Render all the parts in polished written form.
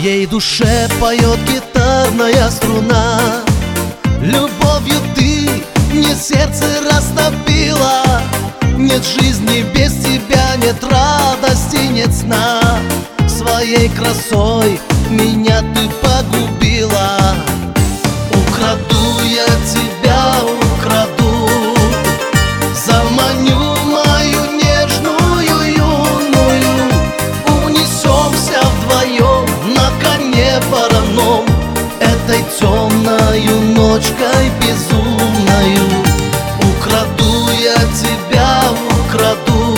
моей душе поет гитарная струна. Любовью ты мне сердце растопила. Нет жизни без тебя, нет радости, нет сна. Своей красой меня ты погубила. Украду я тебя, украду, заманю мою нежную юную. Унесемся вдвоем на коне вороном, этой темною ночкой безумною. Украду я тебя, украду,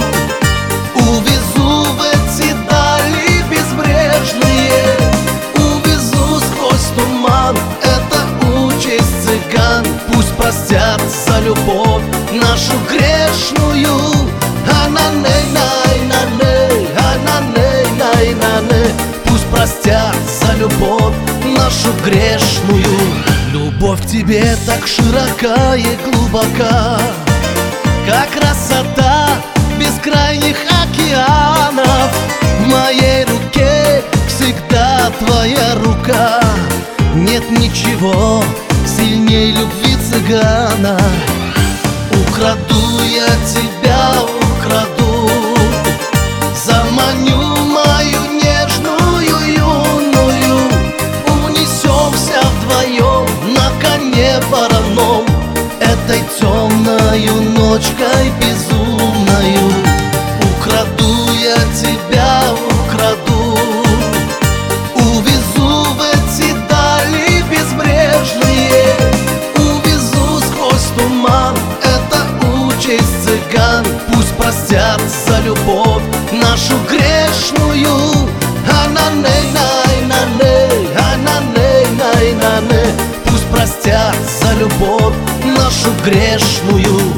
увезу в эти дали безбрежные. Увезу сквозь туман, это участь цыган. Пусть простят за любовь нашу грешную. Ананей-най-най-ней, ананей-най-най-ней. Пусть простят за любовь нашу грешную. Любовь к тебе так широка и глубока, как красота бескрайних океанов. В моей руке всегда твоя рука. Нет ничего сильней любви цыгана. Украду я тебя, украду, заманю мою нежную юную. Унесемся вдвоем на коне вороном, этой темною ночкой безумною. Украду я тебя, украду, увезу в эти дали безбрежные. Увезу сквозь туман, это участь цыган. Пусть простят за любовь нашу грешную. Ананей-най-ней, ананей-най-ней. Пусть простят за любовь нашу грешную.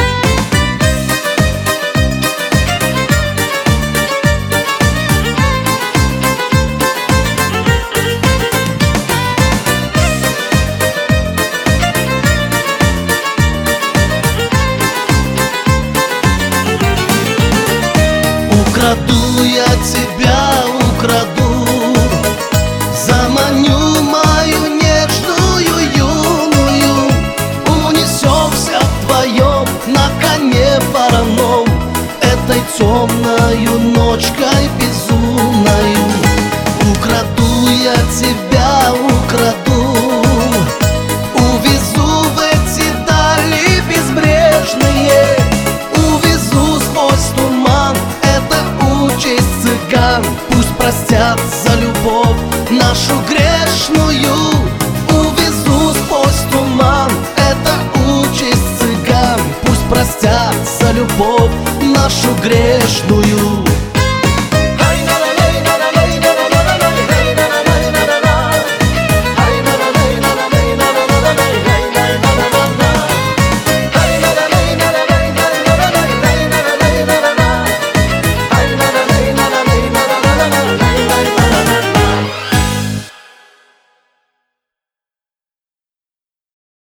Украду я тебя, украду, заманю мою нежную юную. Унесемся вдвоем на коне вороном, этой темною ночкой безумною. Украду я тебя, украду, увезу в эти дали безбрежные. Увезу сквозь туман, участь цыган. Пусть простят за любовь нашу грешную. Увезу сквозь туман, это участь цыган. Пусть простят за любовь нашу грешную.